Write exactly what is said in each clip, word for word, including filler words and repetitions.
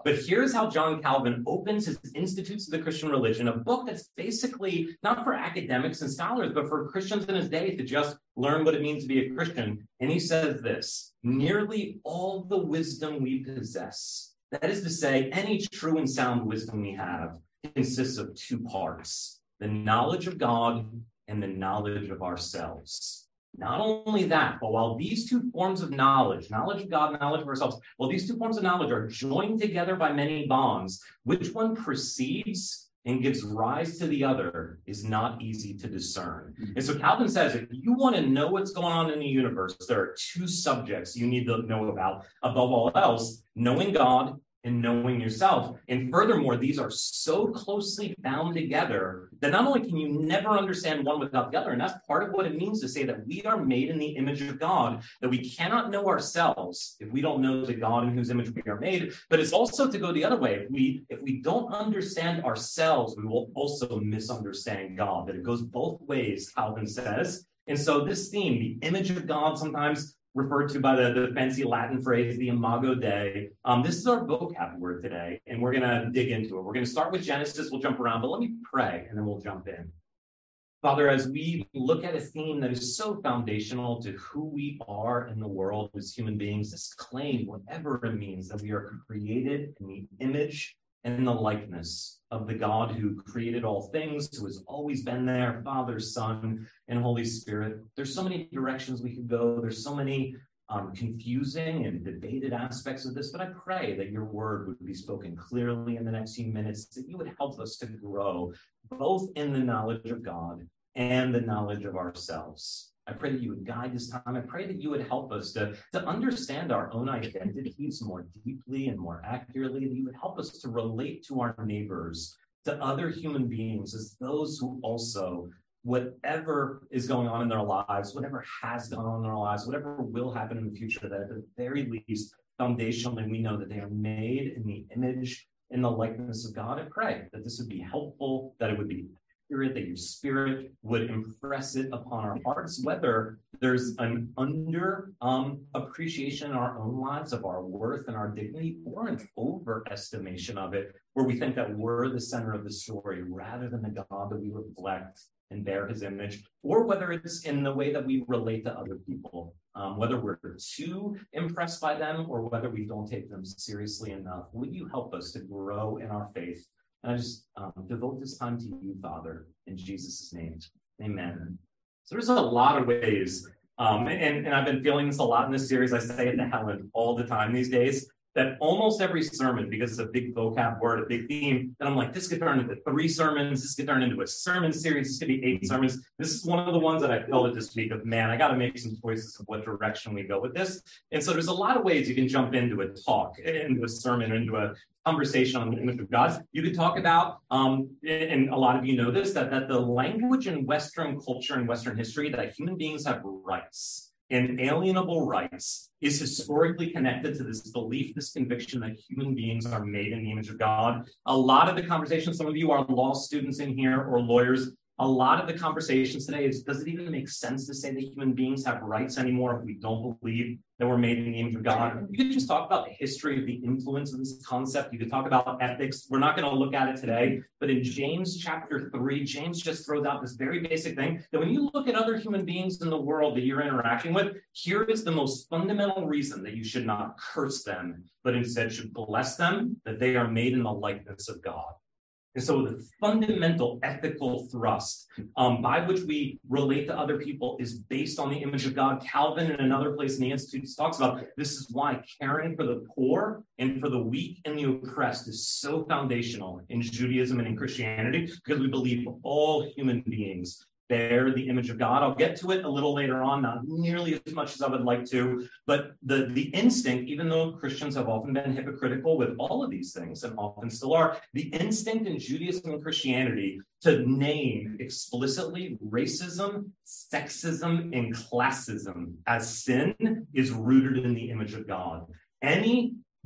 But here's how John Calvin opens his Institutes of the Christian Religion, a book that's basically not for academics and scholars, but for Christians in his day to just learn what it means to be a Christian. And he says this: nearly all the wisdom we possess, that is to say, any true and sound wisdom we have, consists of two parts: the knowledge of God and the knowledge of ourselves. Not only that, but while these two forms of knowledge, knowledge of God, knowledge of ourselves, while these two forms of knowledge are joined together by many bonds, which one precedes and gives rise to the other is not easy to discern. And so Calvin says, if you want to know what's going on in the universe, there are two subjects you need to know about, above all else: knowing God and knowing yourself. And furthermore, these are so closely bound together that not only can you never understand one without the other, and that's part of what it means to say that we are made in the image of God, that we cannot know ourselves if we don't know the God in whose image we are made. But it's also to go the other way. If we, if we don't understand ourselves, we will also misunderstand God. That it goes both ways, Calvin says. And so this theme, the image of God, sometimes referred to by the, the fancy Latin phrase, the imago Dei. Um, this is our vocab word today, and we're going to dig into it. We're going to start with Genesis. We'll jump around, but let me pray, and then we'll jump in. Father, as we look at a theme that is so foundational to who we are in the world as human beings, this claim, whatever it means, that we are created in the image and the likeness of the God who created all things, who has always been there, Father, Son, and Holy Spirit. There's so many directions we could go. There's so many um, confusing and debated aspects of this, but I pray that your word would be spoken clearly in the next few minutes, that you would help us to grow both in the knowledge of God and the knowledge of ourselves. I pray that you would guide this time. I pray that you would help us to, to understand our own identities more deeply and more accurately, that you would help us to relate to our neighbors, to other human beings, as those who also, whatever is going on in their lives, whatever has gone on in their lives, whatever will happen in the future, that at the very least, foundationally, we know that they are made in the image and the likeness of God. I pray that this would be helpful, that it would be Spirit, that your Spirit would impress it upon our hearts, whether there's an under um, appreciation in our own lives of our worth and our dignity, or an overestimation of it, where we think that we're the center of the story rather than the God that we reflect and bear his image, or whether it's in the way that we relate to other people, um, whether we're too impressed by them or whether we don't take them seriously enough. Would you help us to grow in our faith? And I just um, devote this time to you, Father, in Jesus' name. Amen. So there's a lot of ways, um, and, and I've been feeling this a lot in this series. I say it to Helen all the time these days, that almost every sermon, because it's a big vocab word, a big theme, and I'm like, this could turn into three sermons, this could turn into a sermon series, this could be eight sermons. This is one of the ones that I felt it this week of, man, I got to make some choices of what direction we go with this. And so there's a lot of ways you can jump into a talk, into a sermon, into a conversation on the image of God. You could talk about, um, and a lot of you know this, that, that the language in Western culture and Western history, that human beings have rights, inalienable rights, is historically connected to this belief, this conviction that human beings are made in the image of God. A lot of the conversation, some of you are law students in here or lawyers, a lot of the conversations today is, does it even make sense to say that human beings have rights anymore if we don't believe that we're made in the image of God? You could just talk about the history of the influence of this concept. You could talk about ethics. We're not going to look at it today, but in James chapter three, James just throws out this very basic thing that when you look at other human beings in the world that you're interacting with, here is the most fundamental reason that you should not curse them, but instead should bless them, that they are made in the likeness of God. And so the fundamental ethical thrust um, by which we relate to other people is based on the image of God. Calvin, in another place in the Institutes, talks about this is why caring for the poor and for the weak and the oppressed is so foundational in Judaism and in Christianity, because we believe all human beings bear the image of God. I'll get to it a little later on, not nearly as much as I would like to, but the, the instinct, even though Christians have often been hypocritical with all of these things, and often still are, the instinct in Judaism and Christianity to name explicitly racism, sexism, and classism as sin is rooted in the image of God. Any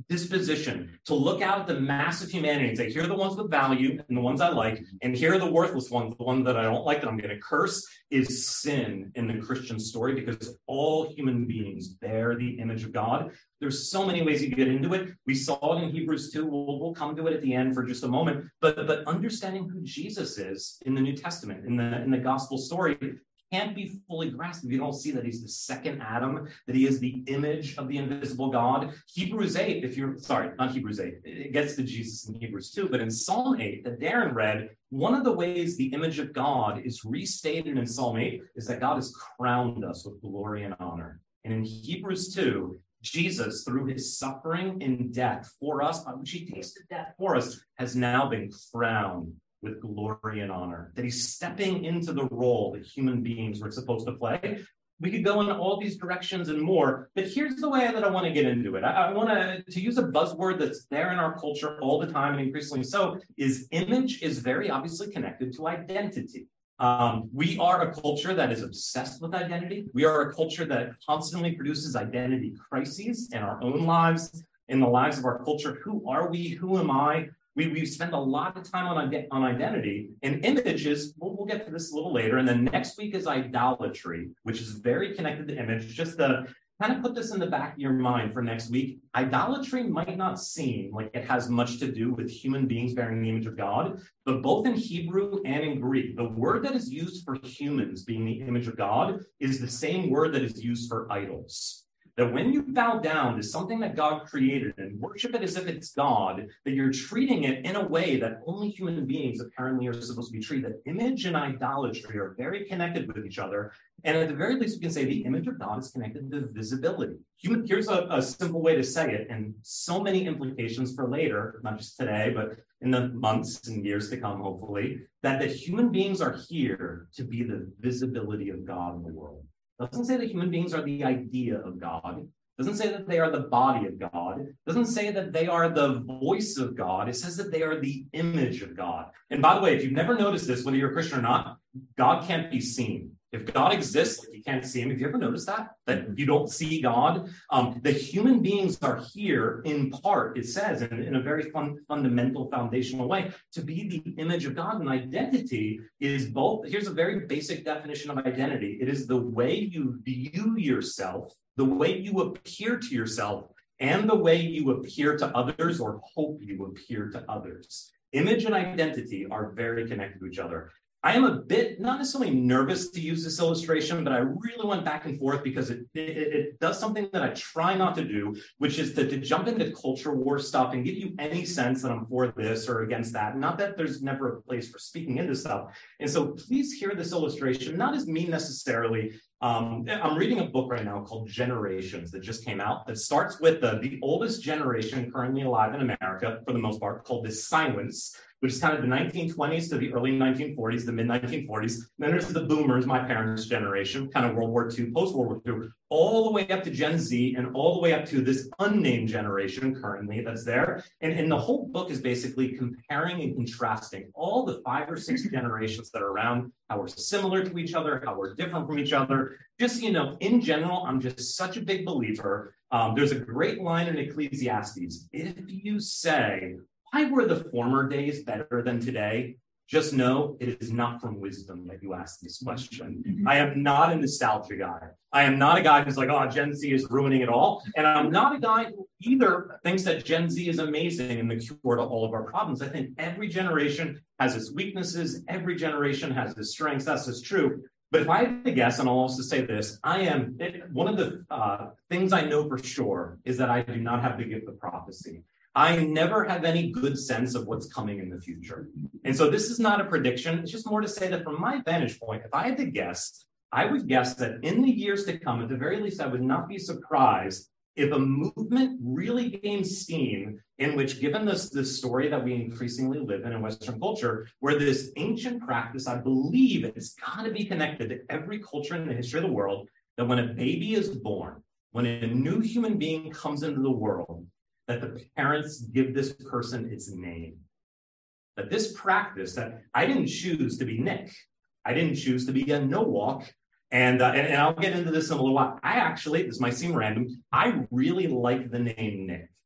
disposition to look out at the mass of humanity and say, here are the ones with value and the ones I like, and here are the worthless ones, the ones that I don't like, that I'm going to curse, is sin in the Christian story, because all human beings bear the image of God. There's so many ways you get into it. We saw it in Hebrews two. We'll, we'll come to it at the end for just a moment. But, but understanding who Jesus is in the New Testament, in the, in the gospel story, can't be fully grasped if you don't see that he's the second Adam, that he is the image of the invisible God. Hebrews eight, if you're, sorry, not Hebrews eight, it gets to Jesus in Hebrews two, but in Psalm eight that Darren read, one of the ways the image of God is restated in Psalm eight is that God has crowned us with glory and honor. And in Hebrews two, Jesus, through his suffering and death for us, by which he tasted death for us, has now been crowned with glory and honor, that he's stepping into the role that human beings were supposed to play. We could go in all these directions and more, but here's the way that I want to get into it. I, I want to, to use a buzzword that's there in our culture all the time, and increasingly so, is image is very obviously connected to identity. Um, we are a culture that is obsessed with identity. We are a culture that constantly produces identity crises in our own lives, in the lives of our culture. Who are we? Who am I? We, we spend a lot of time on, on identity, and images, we'll, we'll get to this a little later. And then next week is idolatry, which is very connected to image. Just to kind of put this in the back of your mind for next week, idolatry might not seem like it has much to do with human beings bearing the image of God, but both in Hebrew and in Greek, the word that is used for humans being the image of God is the same word that is used for idols. That when you bow down to something that God created and worship it as if it's God, that you're treating it in a way that only human beings apparently are supposed to be treated. That image and idolatry are very connected with each other. And at the very least, we can say the image of God is connected to visibility. Human, here's a, a simple way to say it, and so many implications for later, not just today, but in the months and years to come, hopefully, that the human beings are here to be the visibility of God in the world. Doesn't say that human beings are the idea of God. Doesn't say that they are the body of God. Doesn't say that they are the voice of God. It says that they are the image of God. And by the way, if you've never noticed this, whether you're a Christian or not, God can't be seen. If God exists, like you can't see him. Have you ever noticed that? That you don't see God? Um, the human beings are here in part, it says, in, in a very fun, fundamental, foundational way, to be the image of God. And identity is both, here's a very basic definition of identity. It is the way you view yourself, the way you appear to yourself, and the way you appear to others or hope you appear to others. Image and identity are very connected to each other. I am a bit, not necessarily nervous to use this illustration, but I really went back and forth because it, it, it does something that I try not to do, which is to, to jump into culture war stuff and give you any sense that I'm for this or against that. Not that there's never a place for speaking into stuff. And so please hear this illustration, not as me necessarily. Um, I'm reading a book right now called Generations that just came out that starts with the, the oldest generation currently alive in America, for the most part, called the Silence, which is kind of the nineteen twenties to the early nineteen forties, the mid nineteen forties. Then there's the boomers, my parents' generation, kind of World War Two, post-World War Two, all the way up to Gen Z and all the way up to this unnamed generation currently that's there. And, and the whole book is basically comparing and contrasting all the five or six generations that are around, how we're similar to each other, how we're different from each other. Just so you know, in general, I'm just such a big believer. Um, there's a great line in Ecclesiastes. If you say, why were the former days better than today? Just know it is not from wisdom that you ask this question. I am not a nostalgia guy. I am not a guy who's like, oh, Gen Z is ruining it all. And I'm not a guy who either thinks that Gen Z is amazing and the cure to all of our problems. I think every generation has its weaknesses. Every generation has its strengths. That's just true. But if I had to guess, and I'll also say this, I am, it, one of the uh, things I know for sure is that I do not have the gift of prophecy. I never have any good sense of what's coming in the future. And so this is not a prediction. It's just more to say that from my vantage point, if I had to guess, I would guess that in the years to come, at the very least, I would not be surprised if a movement really gains steam in which, given this, this story that we increasingly live in in Western culture, where this ancient practice, I believe it's got to be connected to every culture in the history of the world, that when a baby is born, when a new human being comes into the world, that the parents give this person its name. That this practice, that I didn't choose to be Nick. I didn't choose to be a no-walk. And, uh, and, and I'll get into this in a little while. I actually, this might seem random, I really like the name Nick.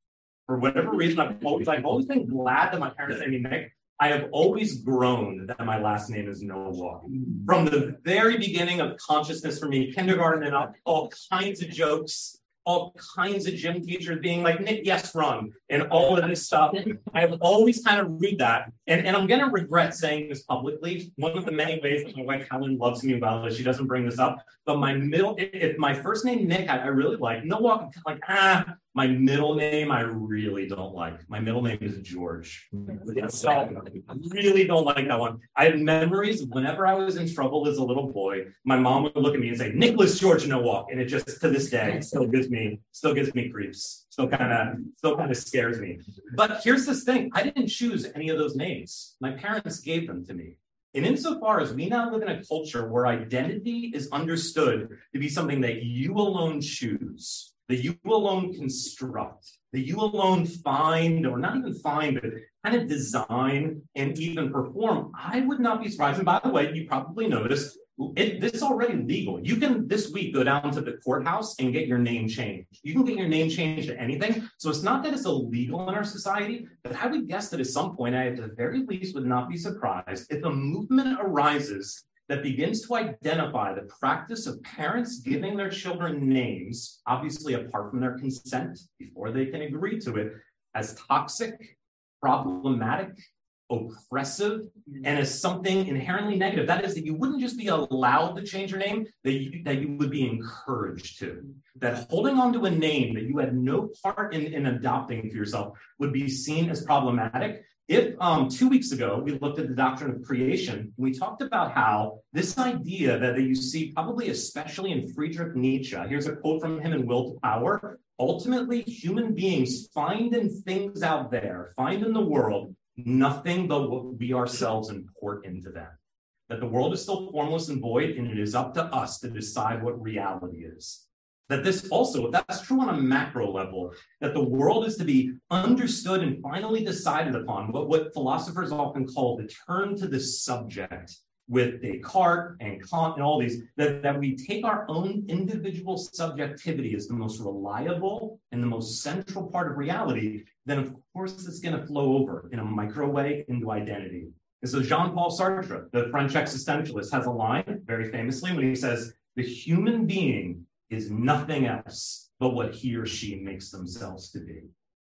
For whatever reason, I've always, I've always been glad that my parents named me Nick. I have always groaned that my last name is Nowak. From the very beginning of consciousness for me, kindergarten and up, all kinds of jokes, all kinds of gym teachers being like, Nick, yes, run, and all of this stuff. I have always kind of read that. And, and I'm going to regret saying this publicly. One of the many ways that my wife Helen loves me well is she doesn't bring this up. But my middle, if my first name, Nick, I, I really like. Nowak, I'm like, ah. My middle name, I really don't like. My middle name is George. So I really don't like that one. I have memories of whenever I was in trouble as a little boy, my mom would look at me and say, Nicholas George Nowak. And it just, to this day, still gives me, still gives me creeps. Still kind of, still kind of scares me. But here's this thing. I didn't choose any of those names. My parents gave them to me. And insofar as we now live in a culture where identity is understood to be something that you alone choose, that you alone construct, that you alone find, or not even find, but kind of design and even perform, I would not be surprised. And by the way, you probably noticed, it, this is already legal. You can this week go down to the courthouse and get your name changed. You can get your name changed to anything. So it's not that it's illegal in our society, but I would guess that at some point, I at the very least would not be surprised if a movement arises that begins to identify the practice of parents giving their children names, obviously apart from their consent, before they can agree to it, as toxic, problematic, oppressive, and as something inherently negative. That is, that you wouldn't just be allowed to change your name, that you, that you would be encouraged to. That holding on to a name that you had no part in, in adopting for yourself would be seen as problematic. If um, two weeks ago, we looked at the doctrine of creation, we talked about how this idea that, that you see probably especially in Friedrich Nietzsche, here's a quote from him in Will to Power, ultimately human beings find in things out there, find in the world, nothing but what we ourselves import into them. That the world is still formless and void, and it is up to us to decide what reality is. That this also, if that's true on a macro level, that the world is to be understood and finally decided upon, what, what philosophers often call the turn to the subject with Descartes and Kant and all these, that, that we take our own individual subjectivity as the most reliable and the most central part of reality, then of course it's going to flow over in a micro way into identity. And so Jean-Paul Sartre, the French existentialist, has a line very famously when he says, the human being is nothing else but what he or she makes themselves to be.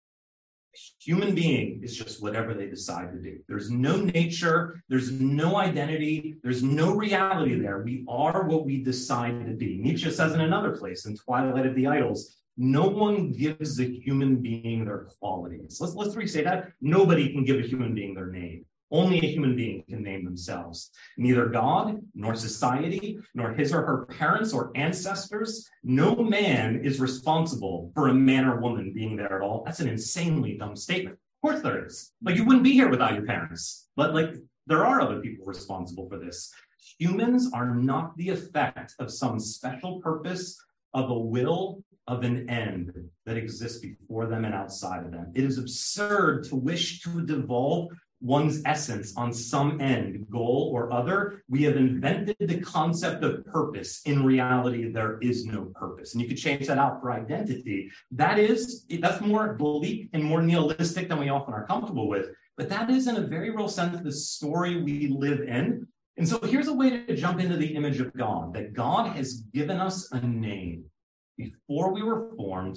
Human being is just whatever they decide to be. There's no nature, there's no identity, there's no reality there. We are what we decide to be. Nietzsche says in another place, in Twilight of the Idols, no one gives a human being their qualities. Let's, let's re-say that. Nobody can give a human being their name. Only a human being can name themselves. Neither God, nor society, nor his or her parents or ancestors. No man is responsible for a man or woman being there at all. That's an insanely dumb statement. Of course there is. Like, you wouldn't be here without your parents. But like, there are other people responsible for this. Humans are not the effect of some special purpose, of a will, of an end that exists before them and outside of them. It is absurd to wish to devolve one's essence on some end, goal, or other. We have invented the concept of purpose. In reality, there is no purpose. And you could change that out for identity. That is, that's more bleak and more nihilistic than we often are comfortable with. But that is, in a very real sense, the story we live in. And so here's a way to jump into the image of God, that God has given us a name before we were formed,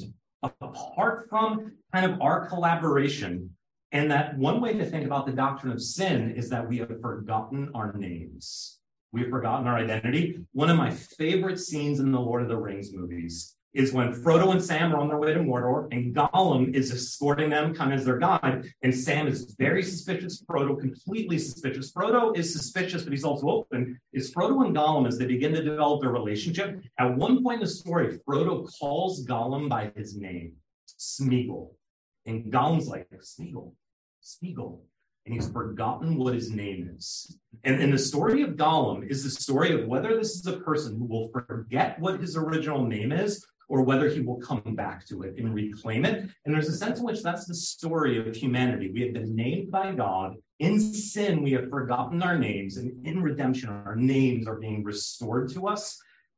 apart from kind of our collaboration. And that one way to think about the doctrine of sin is that we have forgotten our names. We have forgotten our identity. One of my favorite scenes in the Lord of the Rings movies is when Frodo and Sam are on their way to Mordor, and Gollum is escorting them kind of as their guide, and Sam is very suspicious. Frodo completely suspicious. Frodo is suspicious, but he's also open. Is Frodo and Gollum, as they begin to develop their relationship, at one point in the story, Frodo calls Gollum by his name, Smeagol. And Gollum's like, Smeagol, Smeagol. And he's forgotten what his name is. And, and the story of Gollum is the story of whether this is a person who will forget what his original name is, or whether he will come back to it and reclaim it. And there's a sense in which that's the story of humanity. We have been named by God. In sin, we have forgotten our names. And in redemption, our names are being restored to us.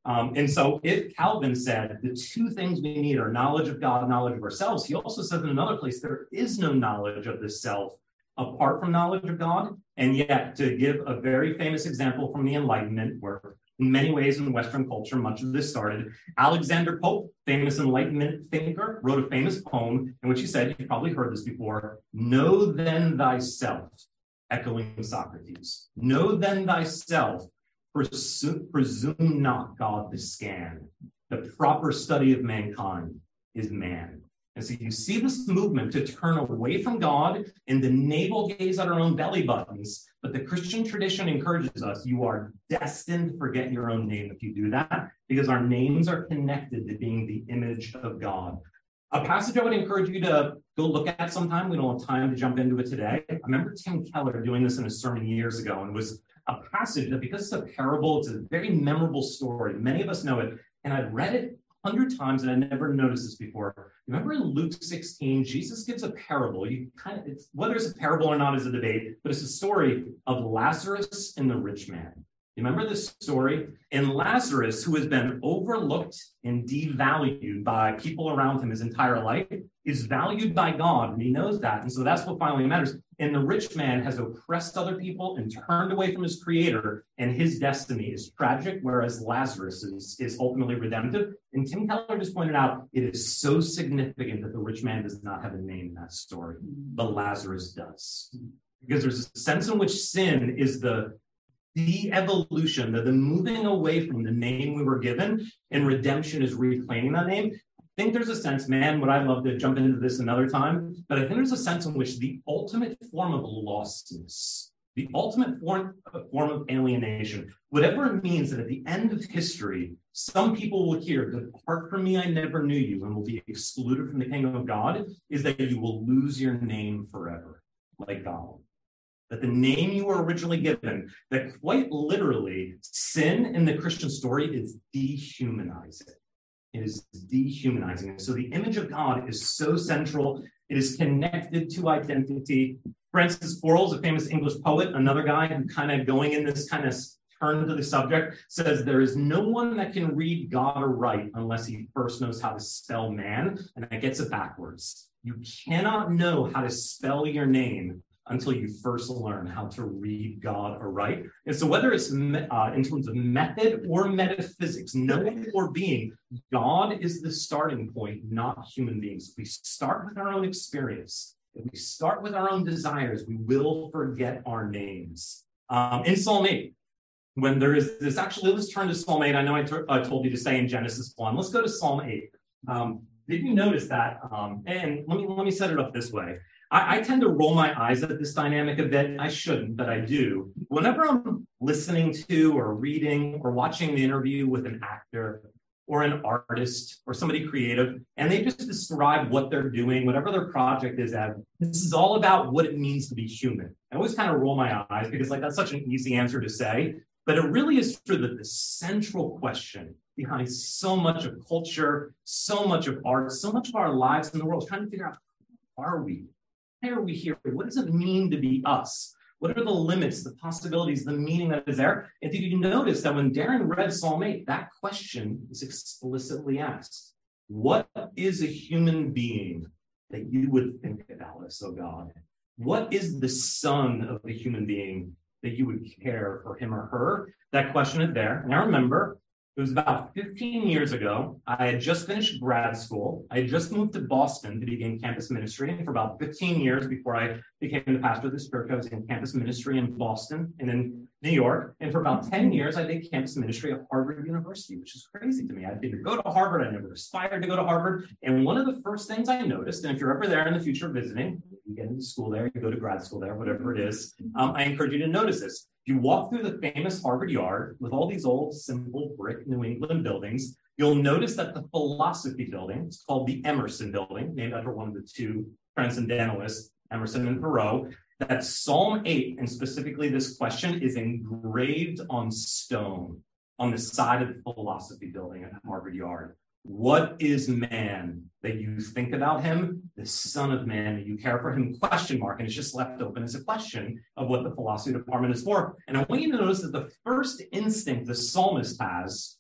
Um, and so if Calvin said the two things we need are knowledge of God, knowledge of ourselves, he also says in another place there is no knowledge of the self apart from knowledge of God. And yet, to give a very famous example from the Enlightenment, where in many ways in Western culture, much of this started, Alexander Pope, famous Enlightenment thinker, wrote a famous poem in which he said, you've probably heard this before, know then thyself, echoing Socrates. Know then thyself, presume, presume not God to scan. The proper study of mankind is man. And so you see this movement to turn away from God and to navel gaze at our own belly buttons. But the Christian tradition encourages us, you are destined to forget your own name if you do that, because our names are connected to being the image of God. A passage I would encourage you to go look at sometime. We don't have time to jump into it today. I remember Tim Keller doing this in a sermon years ago, and it was a passage that, because it's a parable, it's a very memorable story. Many of us know it, and I've read it a hundred times, and I never noticed this before. Remember in Luke sixteen, Jesus gives a parable. You kind of, it's, whether it's a parable or not is a debate, but it's a story of Lazarus and the rich man. You remember this story? And Lazarus, who has been overlooked and devalued by people around him his entire life, is valued by God, and he knows that. And so that's what finally matters. And the rich man has oppressed other people and turned away from his creator, and his destiny is tragic, whereas Lazarus is, is ultimately redemptive. And Tim Keller just pointed out, it is so significant that the rich man does not have a name in that story, but Lazarus does. Because there's a sense in which sin is the The evolution, the, the moving away from the name we were given, and redemption is reclaiming that name. I think there's a sense, man, would I love to jump into this another time, but I think there's a sense in which the ultimate form of lostness, the ultimate form, form of alienation, whatever it means, that at the end of history, some people will hear, depart from me, I never knew you, and will be excluded from the kingdom of God, is that you will lose your name forever, like God. That the name you were originally given, that quite literally, sin in the Christian story is dehumanizing. It is dehumanizing. So the image of God is so central. It is connected to identity. Francis Quarles, a famous English poet, another guy who kind of going in this kind of turn to the subject, says there is no one that can read God or write unless he first knows how to spell man, and that gets it backwards. You cannot know how to spell your name until you first learn how to read God or write. And so whether it's uh, in terms of method or metaphysics, knowing or being, God is the starting point, not human beings. If we start with our own experience, if we start with our own desires, we will forget our names. Um, in Psalm eight, when there is this, actually, let's turn to Psalm eight. I know I, t- I told you to stay in Genesis one. Let's go to Psalm eight. Um, did you notice that? Um, and let me, let me set it up this way. I, I tend to roll my eyes at this dynamic a bit. I shouldn't, but I do. Whenever I'm listening to or reading or watching an interview with an actor or an artist or somebody creative, and they just describe what they're doing, whatever their project is as, this is all about what it means to be human. I always kind of roll my eyes because like that's such an easy answer to say, but it really is true that the central question behind so much of culture, so much of art, so much of our lives in the world is trying to figure out, who are we? Why are we here? What does it mean to be us? What are the limits, the possibilities, the meaning that is there? And did you notice that when Darren read Psalm eight, that question is explicitly asked. What is a human being that you would think about us, oh God? What is the son of a human being that you would care for him or her? That question is there. And I remember it was about fifteen years ago. I had just finished grad school. I had just moved to Boston to begin campus ministry. And for about fifteen years before I became the pastor of this church, I was in campus ministry in Boston and in New York. And for about ten years, I did campus ministry at Harvard University, which is crazy to me. I didn't go to Harvard. I never aspired to go to Harvard. And one of the first things I noticed, and if you're ever there in the future visiting, you get into school there, you go to grad school there, whatever it is, um, I encourage you to notice this. If you walk through the famous Harvard yard with all these old, simple brick New England buildings, you'll notice that the philosophy building, it's called the Emerson Building, named after one of the two transcendentalists, Emerson and Thoreau, that Psalm eight, and specifically this question, is engraved on stone on the side of the philosophy building at Harvard Yard. What is man that you think about him? The son of man that you care for him? Question mark. And it's just left open as a question of what the philosophy department is for. And I want you to notice that the first instinct the psalmist has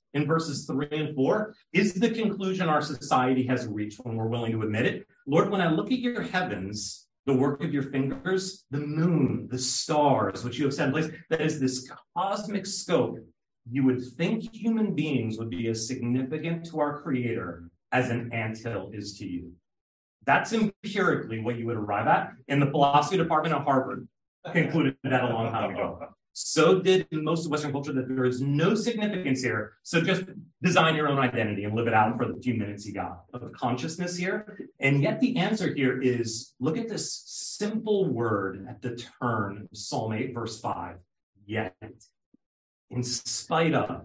in verses three and four is the conclusion our society has reached when we're willing to admit it. Lord, when I look at your heavens, the work of your fingers, the moon, the stars, which you have set in place, that is this cosmic scope, you would think human beings would be as significant to our Creator as an anthill is to you. That's empirically what you would arrive at. And the philosophy department at Harvard concluded that a long time ago. So did most of Western culture, that there is no significance here. So just design your own identity and live it out for the few minutes you got of consciousness here. And yet the answer here is, look at this simple word at the turn of Psalm eight, verse five. Yet, in spite of,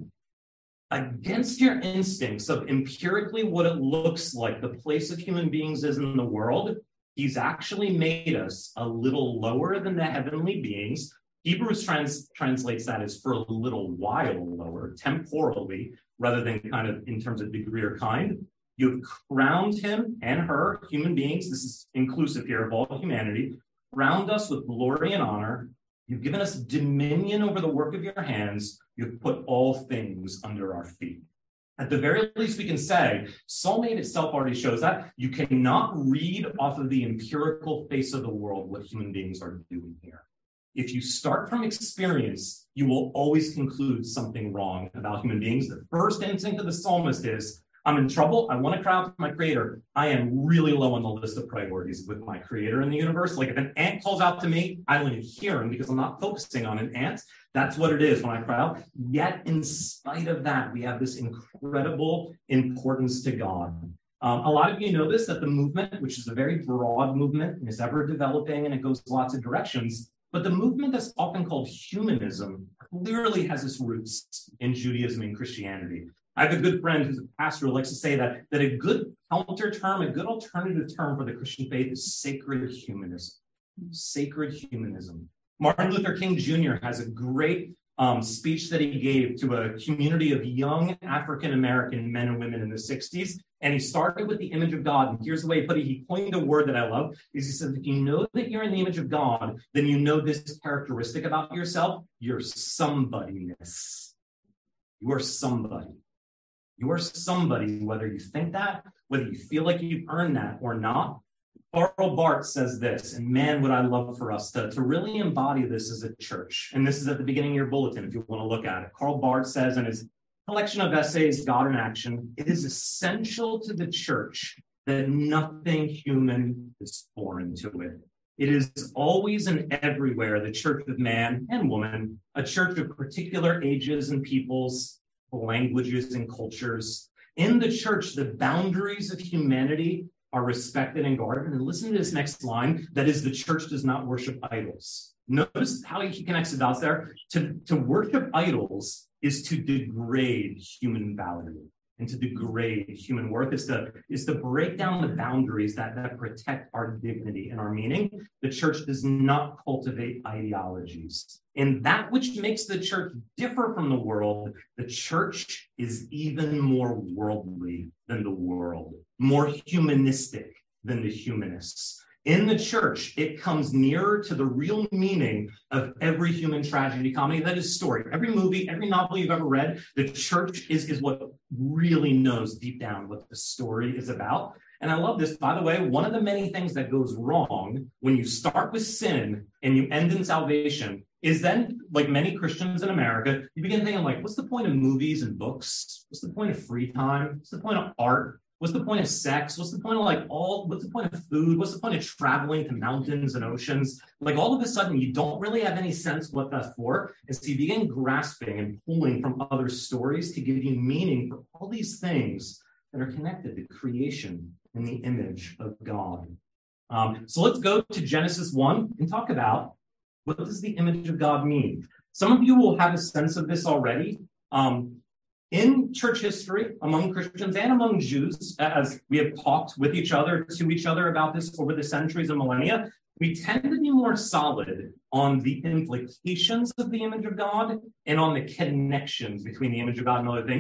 against your instincts of empirically what it looks like the place of human beings is in the world, he's actually made us a little lower than the heavenly beings. Hebrews trans, translates that as for a little while lower, temporally, rather than kind of in terms of degree or kind. You've crowned him and her, human beings, this is inclusive here of all humanity, crowned us with glory and honor. You've given us dominion over the work of your hands. You've put all things under our feet. At the very least, we can say, Psalm eight itself already shows that. You cannot read off of the empirical face of the world what human beings are doing here. If you start from experience, you will always conclude something wrong about human beings. The first instinct of the psalmist is, I'm in trouble. I want to cry out to my Creator. I am really low on the list of priorities with my Creator in the universe. Like if an ant calls out to me, I don't even hear him because I'm not focusing on an ant. That's what it is when I cry out. Yet in spite of that, we have this incredible importance to God. Um, a lot of you know this, that the movement, which is a very broad movement and is ever developing and it goes lots of directions, but the movement that's often called humanism clearly has its roots in Judaism and Christianity. I have a good friend who's a pastor who likes to say that, that a good counter term, a good alternative term for the Christian faith is sacred humanism. Sacred humanism. Martin Luther King Junior has a great um, speech that he gave to a community of young African-American men and women in the sixties. And he started with the image of God. And here's the way he put it. He coined a word that I love. Is he said, if you know that you're in the image of God, then you know this characteristic about yourself. You're somebodyness. You are somebody. You are somebody, whether you think that, whether you feel like you've earned that or not. Karl Barth says this, and man, would I love for us to, to really embody this as a church. And this is at the beginning of your bulletin, if you want to look at it. Karl Barth says in his collection of essays, God in Action, it is essential to the church that nothing human is foreign to it. It is always and everywhere the church of man and woman, a church of particular ages and peoples, languages and cultures. In the church, the boundaries of humanity are respected and guarded. And listen to this next line, that is, the church does not worship idols. Notice how he connects the dots there. To, to worship idols is to degrade human value. And to degrade human worth is to, is to break down the boundaries that, that protect our dignity and our meaning. The church does not cultivate ideologies. And that which makes the church differ from the world, the church is even more worldly than the world, more humanistic than the humanists. In the church, it comes nearer to the real meaning of every human tragedy comedy. That is story. Every movie, every novel you've ever read, the church is, is what really knows deep down what the story is about. And I love this. By the way, one of the many things that goes wrong when you start with sin and you end in salvation is then, like many Christians in America, you begin thinking like, what's the point of movies and books? What's the point of free time? What's the point of art? What's the point of sex? What's the point of like all, what's the point of food? What's the point of traveling to mountains and oceans? Like all of a sudden, you don't really have any sense what that's for. And so you begin grasping and pulling from other stories to give you meaning for all these things that are connected to creation in the image of God. Um, so let's go to Genesis one and talk about what does the image of God mean? Some of you will have a sense of this already. Um, In church history, among Christians and among Jews, as we have talked with each other, to each other about this over the centuries and millennia, we tend to be more solid on the implications of the image of God and on the connections between the image of God and other things.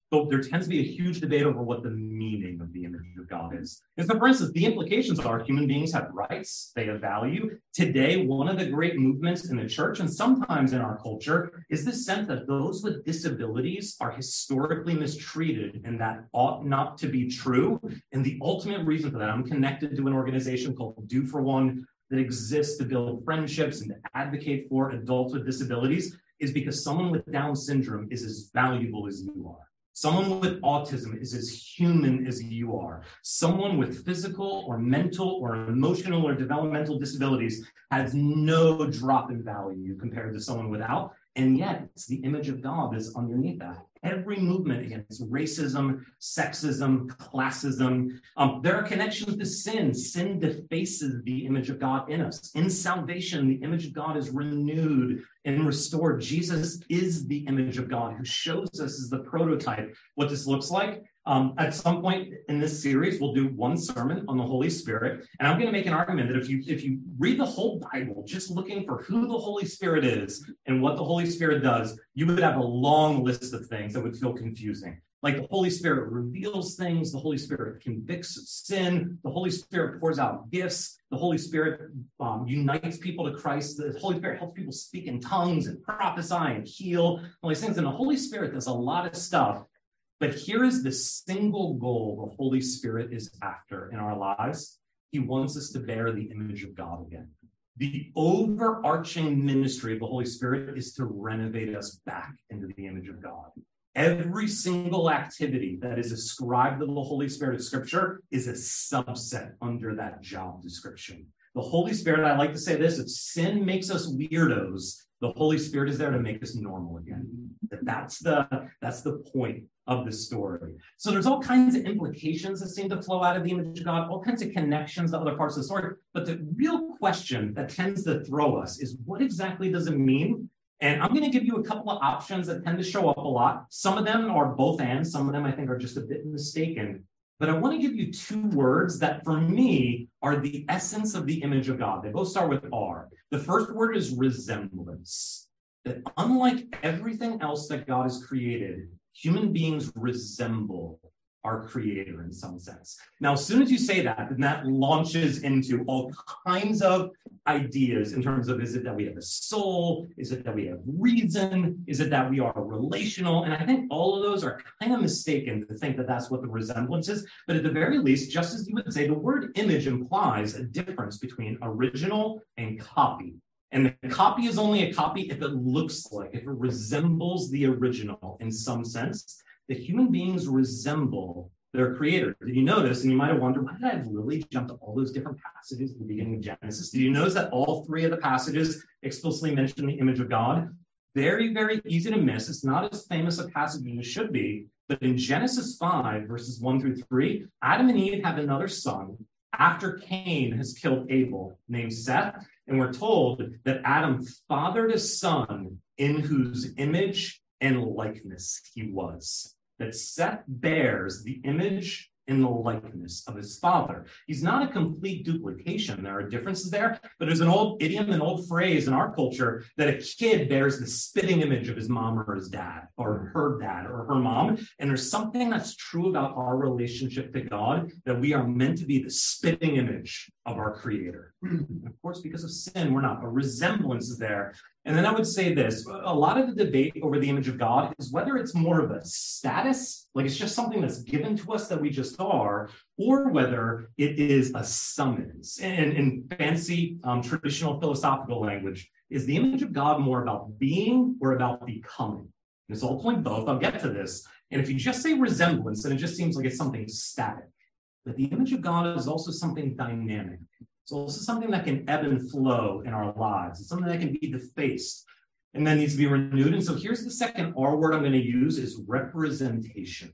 but there tends to be a huge debate over what the meaning of the image of God is. And so, for instance, the implications are human beings have rights, they have value. Today, one of the great movements in the church and sometimes in our culture is this sense that those with disabilities are historically mistreated and that ought not to be true. And the ultimate reason for that, I'm connected to an organization called Do For One that exists to build friendships and to advocate for adults with disabilities, is because someone with Down syndrome is as valuable as you are. Someone with autism is as human as you are. Someone with physical or mental or emotional or developmental disabilities has no drop in value compared to someone without. And yet, it's the image of God that's underneath that. Every movement against racism, sexism, classism, um, there are connections to sin. Sin defaces the image of God in us. In salvation, the image of God is renewed and restored. Jesus is the image of God who shows us as the prototype what this looks like. Um, at some point in this series, we'll do one sermon on the Holy Spirit. And I'm going to make an argument that if you if you read the whole Bible, just looking for who the Holy Spirit is and what the Holy Spirit does, you would have a long list of things that would feel confusing. Like the Holy Spirit reveals things, the Holy Spirit convicts of sin, the Holy Spirit pours out gifts, the Holy Spirit um, unites people to Christ, the Holy Spirit helps people speak in tongues and prophesy and heal, all these things. And the Holy Spirit does a lot of stuff. But here is the single goal the Holy Spirit is after in our lives. He wants us to bear the image of God again. The overarching ministry of the Holy Spirit is to renovate us back into the image of God. Every single activity that is ascribed to the Holy Spirit of Scripture is a subset under that job description. The Holy Spirit, I like to say this, if sin makes us weirdos, the Holy Spirit is there to make us normal again. That's the, that's the point of the story. So there's all kinds of implications that seem to flow out of the image of God, all kinds of connections to other parts of the story. But the real question that tends to throw us is, what exactly does it mean? And I'm going to give you a couple of options that tend to show up a lot. Some of them are both and, some of them I think are just a bit mistaken. But I want to give you two words that for me are the essence of the image of God. They both start with R. The first word is resemblance. That unlike everything else that God has created, human beings resemble our Creator in some sense. Now, as soon as you say that, then that launches into all kinds of ideas in terms of, is it that we have a soul? Is it that we have reason? Is it that we are relational? And I think all of those are kind of mistaken to think that that's what the resemblance is. But at the very least, just as you would say, the word image implies a difference between original and copy. And the copy is only a copy if it looks like, if it resembles the original in some sense. The human beings resemble their Creator. Did you notice, and you might have wondered, why did I really jump to all those different passages at the beginning of Genesis? Did you notice that all three of the passages explicitly mention the image of God? Very, very easy to miss. It's not as famous a passage as it should be, but in Genesis five, verses one through three, Adam and Eve have another son after Cain has killed Abel, named Seth, and we're told that Adam fathered a son in whose image and likeness he was. That Seth bears the image and the likeness of his father. He's not a complete duplication. There are differences there, but there's an old idiom, an old phrase in our culture that a kid bears the spitting image of his mom or his dad, or her dad or her mom. And there's something that's true about our relationship to God, that we are meant to be the spitting image of our Creator. Of course, because of sin, we're not. A resemblance is there. And then I would say this, a lot of the debate over the image of God is whether it's more of a status, like it's just something that's given to us that we just are, or whether it is a summons. And in fancy um, traditional philosophical language, is the image of God more about being or about becoming? And it's ultimately both. I'll get to this. And if you just say resemblance, then it just seems like it's something static. But the image of God is also something dynamic. It's also something that can ebb and flow in our lives. It's something that can be defaced and then needs to be renewed. And so here's the second R word I'm going to use is representation.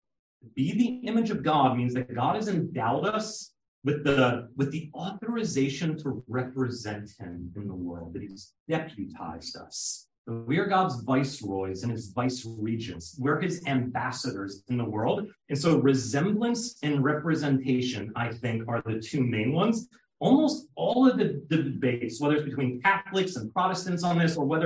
Be the image of God means that God has endowed us with the, with the authorization to represent him in the world, that he's deputized us. We are God's viceroys and his vice regents. We're his ambassadors in the world. And so resemblance and representation, I think, are the two main ones. Almost all of the, the debates, whether it's between Catholics and Protestants on this, or whether it's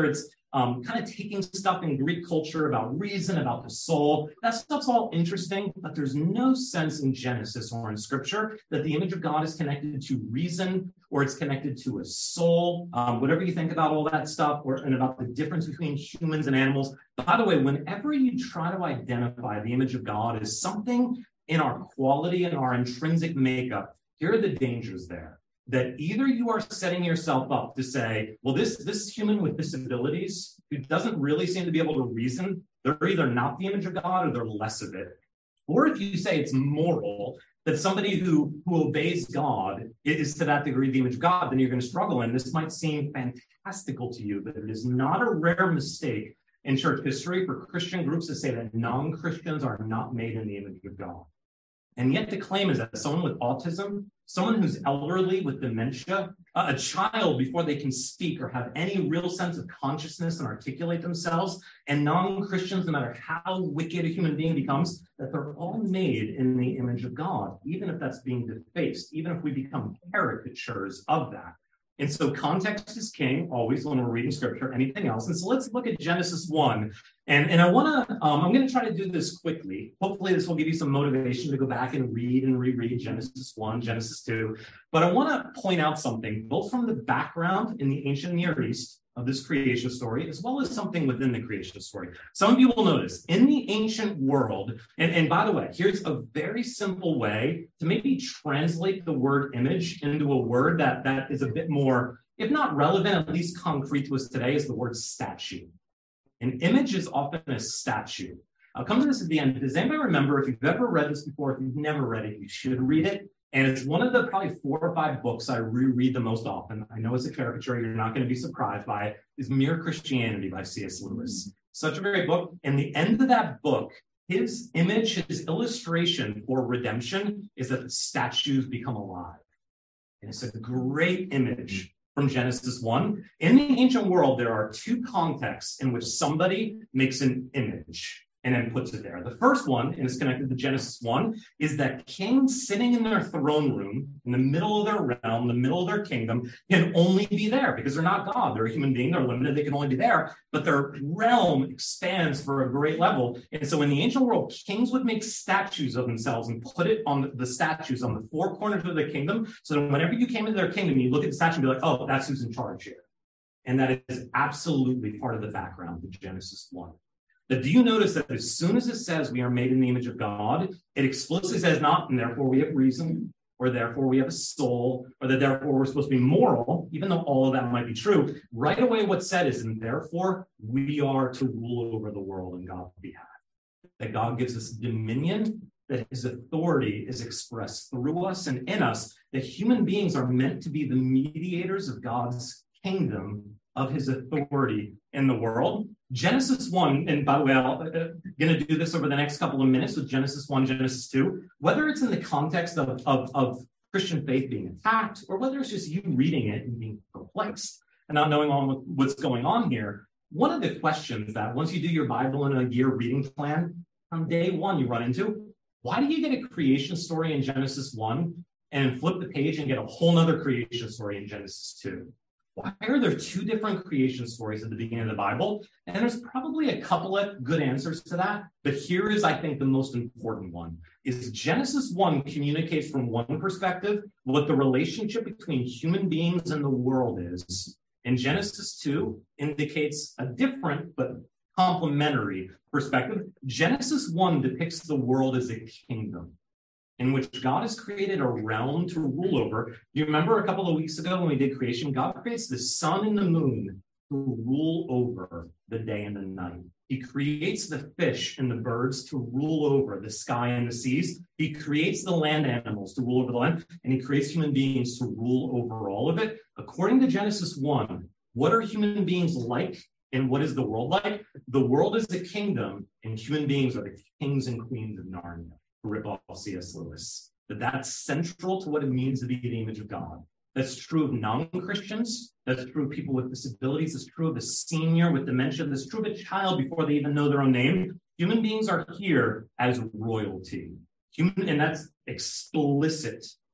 um, kind of taking stuff in Greek culture about reason, about the soul. That stuff's all interesting, but there's no sense in Genesis or in Scripture that the image of God is connected to reason or it's connected to a soul. Um, whatever you think about all that stuff, or and about the difference between humans and animals. By the way, whenever you try to identify the image of God as something in our quality and our intrinsic makeup, here are the dangers there. That either you are setting yourself up to say, well, this, this human with disabilities who doesn't really seem to be able to reason, they're either not the image of God or they're less of it. Or if you say it's moral, that somebody who, who obeys God is to that degree the image of God, then you're going to struggle. And this might seem fantastical to you, but it is not a rare mistake in church history for Christian groups to say that non-Christians are not made in the image of God. And yet the claim is that someone with autism, someone who's elderly with dementia, a child before they can speak or have any real sense of consciousness and articulate themselves, and non-Christians, no matter how wicked a human being becomes, that they're all made in the image of God, even if that's being defaced, even if we become caricatures of that. And so context is king, always, when we're reading Scripture, anything else. And so let's look at Genesis one. And, and I want to, um, I'm going to try to do this quickly. Hopefully this will give you some motivation to go back and read and reread Genesis one, Genesis two. But I want to point out something, both from the background in the ancient Near East of this creation story, as well as something within the creation story. Some of you will notice, in the ancient world, and, and by the way, here's a very simple way to maybe translate the word image into a word that, that is a bit more, if not relevant, at least concrete to us today, is the word statue. An image is often a statue. I'll come to this at the end. Does anybody remember, if you've ever read this before, if you've never read it, you should read it. And it's one of the probably four or five books I reread the most often. I know it's a caricature. You're not going to be surprised by it. Is Mere Christianity by C S Lewis. Such a great book. And the end of that book, his image, his illustration for redemption is that the statues become alive. And it's a great image from Genesis one. In the ancient world, there are two contexts in which somebody makes an image and then puts it there. The first one, and it's connected to Genesis one, is that kings sitting in their throne room, in the middle of their realm, the middle of their kingdom, can only be there because they're not God. They're a human being, they're limited, they can only be there, but their realm expands for a great level. And so in the ancient world, kings would make statues of themselves and put it on the, the statues on the four corners of the kingdom, so that whenever you came into their kingdom, you look at the statue and be like, oh, that's who's in charge here. And that is absolutely part of the background of Genesis one. But do you notice that as soon as it says we are made in the image of God, it explicitly says not, and therefore we have reason, or therefore we have a soul, or that therefore we're supposed to be moral, even though all of that might be true. Right away what's said is, and therefore we are to rule over the world on God's behalf. That God gives us dominion, that his authority is expressed through us and in us, that human beings are meant to be the mediators of God's kingdom, of his authority in the world. Genesis one, and by the way, I'm uh, going to do this over the next couple of minutes with Genesis one, Genesis two, whether it's in the context of, of, of Christian faith being attacked, or whether it's just you reading it and being perplexed and not knowing all what's going on here, one of the questions that once you do your Bible in a year reading plan, on day one you run into, why do you get a creation story in Genesis one and flip the page and get a whole nother creation story in Genesis two? Why are there two different creation stories at the beginning of the Bible? And there's probably a couple of good answers to that. But here is, I think, the most important one, is Genesis one communicates from one perspective what the relationship between human beings and the world is. And Genesis two indicates a different but complementary perspective. Genesis one depicts the world as a kingdom in which God has created a realm to rule over. You remember a couple of weeks ago when we did creation, God creates the sun and the moon to rule over the day and the night. He creates the fish and the birds to rule over the sky and the seas. He creates the land animals to rule over the land, and he creates human beings to rule over all of it. According to Genesis one, what are human beings like and what is the world like? The world is a kingdom, and human beings are the kings and queens of Narnia. Rip off C S Lewis. That that's central to what it means to be the image of God. That's true of non-Christians. That's true of people with disabilities. That's true of a senior with dementia. That's true of a child before they even know their own name. Human beings are here as royalty. Human, and that's explicit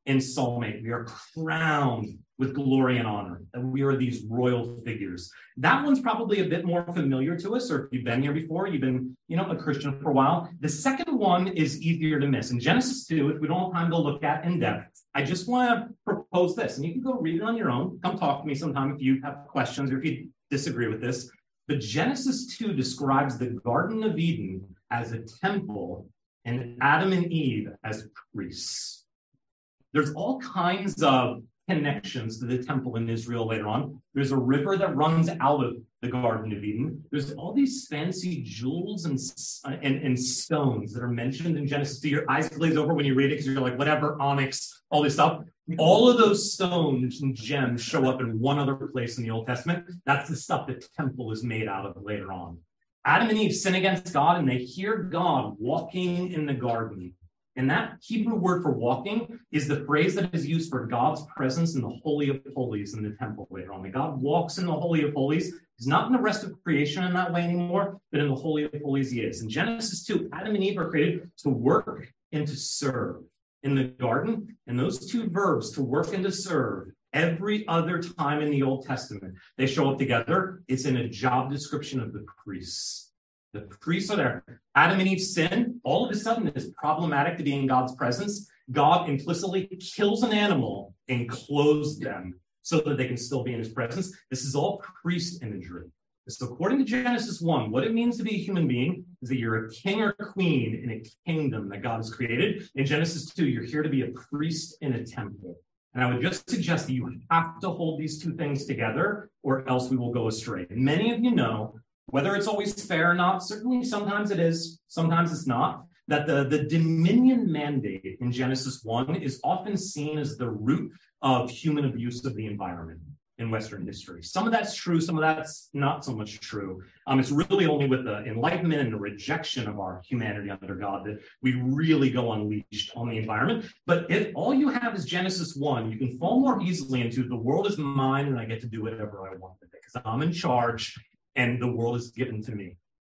in Psalm eight. We are crowned with glory and honor, that we are these royal figures. That one's probably a bit more familiar to us, or if you've been here before, you've been, you know, a Christian for a while. The second one is easier to miss. In Genesis two, if we don't have time to look at in depth, I just want to propose this, and you can go read it on your own. Come talk to me sometime if you have questions or if you disagree with this. But Genesis two describes the Garden of Eden as a temple and Adam and Eve as priests. There's all kinds of connections to the temple in Israel later on. There's a river that runs out of the Garden of Eden. There's all these fancy jewels and, and, and stones that are mentioned in Genesis two. Your eyes glaze over when you read it because you're like, whatever, onyx, all this stuff. All of those stones and gems show up in one other place in the Old Testament. That's the stuff the temple is made out of later on. Adam and Eve sin against God, and they hear God walking in the garden. And that Hebrew word for walking is the phrase that is used for God's presence in the Holy of Holies in the temple later on. When God walks in the Holy of Holies, he's not in the rest of creation in that way anymore, but in the Holy of Holies he is. In Genesis two, Adam and Eve are created to work and to serve in the garden. And those two verbs, to work and to serve, every other time in the Old Testament, they show up together. It's in a job description of the priests. The priests are there. Adam and Eve's sin, all of a sudden, is problematic to be in God's presence. God implicitly kills an animal and clothes them so that they can still be in his presence. This is all priest imagery. So according to Genesis one, what it means to be a human being is that you're a king or queen in a kingdom that God has created. In Genesis two, you're here to be a priest in a temple. And I would just suggest that you have to hold these two things together, or else we will go astray. Many of you know, whether it's always fair or not, certainly sometimes it is, sometimes it's not, that the, the dominion mandate in Genesis one is often seen as the root of human abuse of the environment in Western history. Some of that's true, some of that's not so much true. Um, it's really only with the enlightenment and the rejection of our humanity under God that we really go unleashed on the environment. But if all you have is Genesis one, you can fall more easily into the world is mine and I get to do whatever I want with it because I'm in charge and the world is given to me.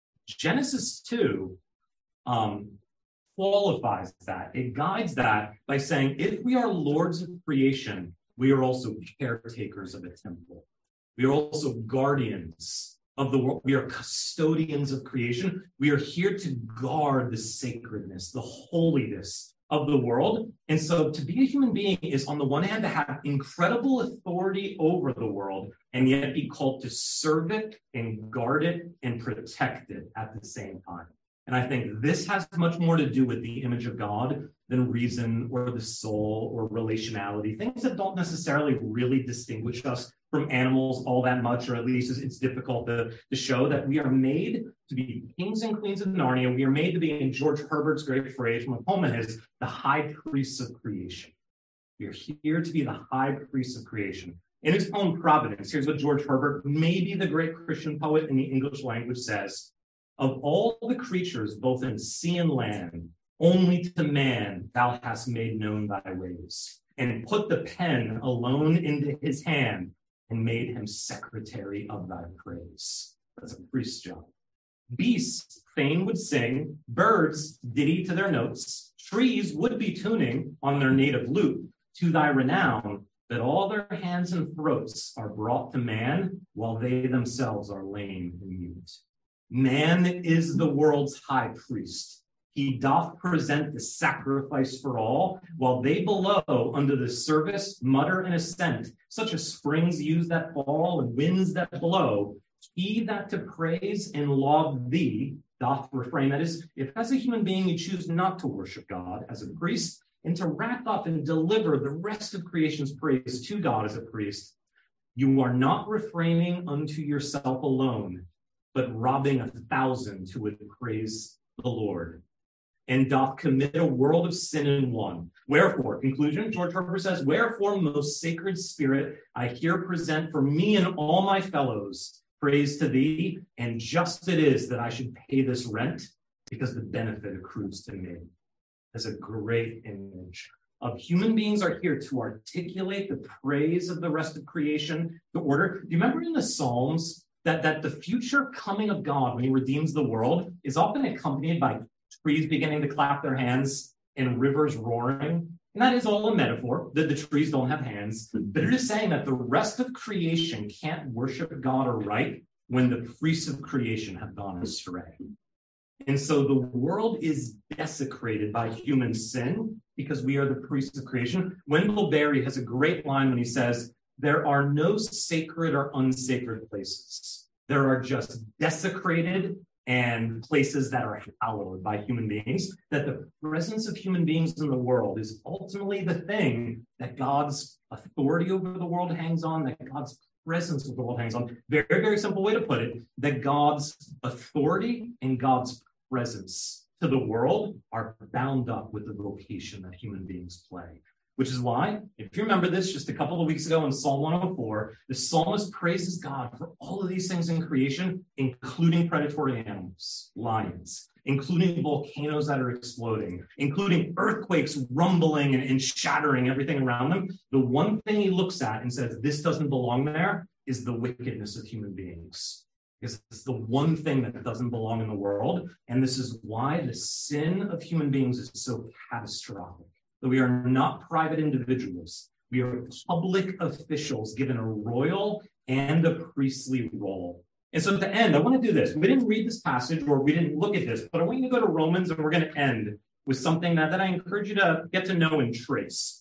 Genesis two um, qualifies that. It guides that by saying, if we are lords of creation, we are also caretakers of a temple. We are also guardians of the world. We are custodians of creation. We are here to guard the sacredness, the holiness of the world. And so to be a human being is, on the one hand, to have incredible authority over the world, and yet be called to serve it and guard it and protect it at the same time. And I think this has much more to do with the image of God than reason or the soul or relationality, things that don't necessarily really distinguish us from animals all that much, or at least it's difficult to, to show that we are made to be kings and queens of Narnia. We are made to be, in George Herbert's great phrase from a poem of his, the high priests of creation. We are here to be the high priests of creation. In his poem Providence, here's what George Herbert, maybe the great Christian poet in the English language, says: of all the creatures, both in sea and land, only to man thou hast made known thy ways, and put the pen alone into his hand, and made him secretary of thy praise. That's a priest's job. Beasts fain would sing, birds ditty to their notes, trees would be tuning on their native lute to thy renown, that all their hands and throats are brought to man, while they themselves are lame and mute. Man is the world's high priest. He doth present the sacrifice for all, while they below under the service mutter and assent, such as springs use that fall and winds that blow. He that to praise and laud thee doth refrain. That is, if as a human being you choose not to worship God as a priest, and to wrap up and deliver the rest of creation's praise to God as a priest, you are not refraining unto yourself alone, but robbing a thousand who would praise the Lord, and doth commit a world of sin in one. Wherefore, conclusion, George Herbert says, wherefore, most sacred spirit, I here present for me and all my fellows praise to thee, and just it is that I should pay this rent, because the benefit accrues to me. As a great image of human beings are here to articulate the praise of the rest of creation, the order. Do you remember in the Psalms that, that the future coming of God when he redeems the world is often accompanied by trees beginning to clap their hands and rivers roaring And that is all a metaphor, that the trees don't have hands. But it is saying that the rest of creation can't worship God aright when the priests of creation have gone astray. And so the world is desecrated by human sin because we are the priests of creation. Wendell Berry has a great line when he says, there are no sacred or unsacred places. There are just desecrated and places that are hallowed by human beings, that the presence of human beings in the world is ultimately the thing that God's authority over the world hangs on, that God's presence over the world hangs on. Very, very simple way to put it, that God's authority and God's presence to the world are bound up with the vocation that human beings play. Which is why, if you remember this just a couple of weeks ago in Psalm one oh four, the psalmist praises God for all of these things in creation, including predatory animals, lions, including volcanoes that are exploding, including earthquakes rumbling and, and shattering everything around them. The one thing he looks at and says, this doesn't belong there, is the wickedness of human beings. Because it's the one thing that doesn't belong in the world. And this is why the sin of human beings is so catastrophic. That we are not private individuals. We are public officials given a royal and a priestly role. And so at the end, I want to do this. We didn't read this passage or we didn't look at this, but I want you to go to Romans and we're going to end with something that, that I encourage you to get to know and trace.